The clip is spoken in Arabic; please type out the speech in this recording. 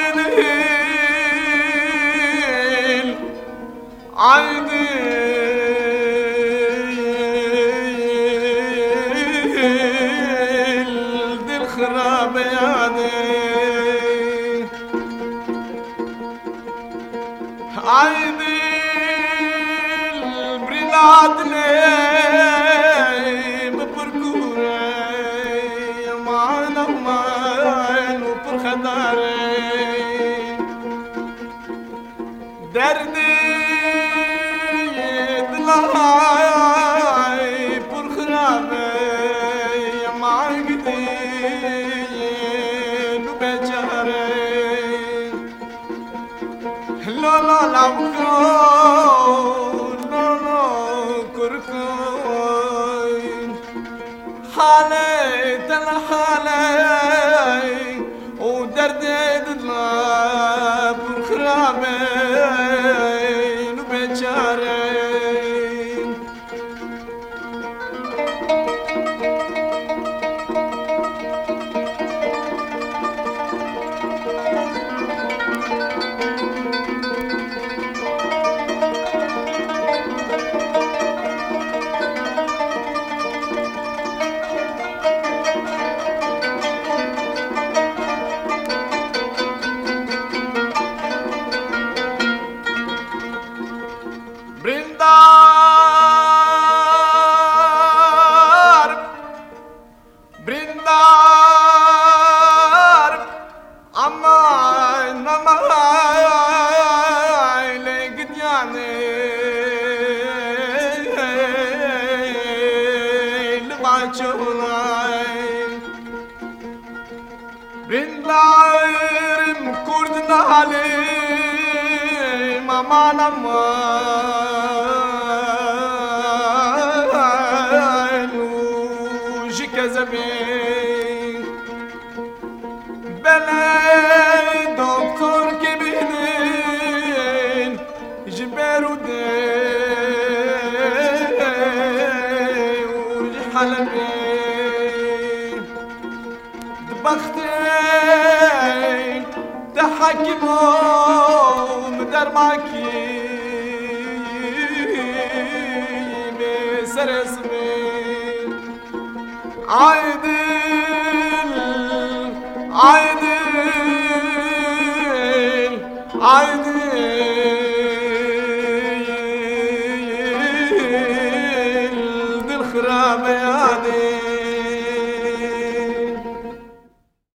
دي الخراب يعني عيدي البريلادني ببركوري معنا ومعين وبرخداري دردي دلاي برخرابي معقدي نبجاري لا لا لا بكون لا لا كركون حالي تلا حالي ودردي دلاب وخرابي وبيجاري brindar aman aman legit yani lmachulay brindar kurdna halim aman aman كذبين بلا دكتور كبيرين جبروا دين وحلبين دبختين تحكموا مدار معكي بسر اسمي عيدل عيدل عيدل دي الخرابة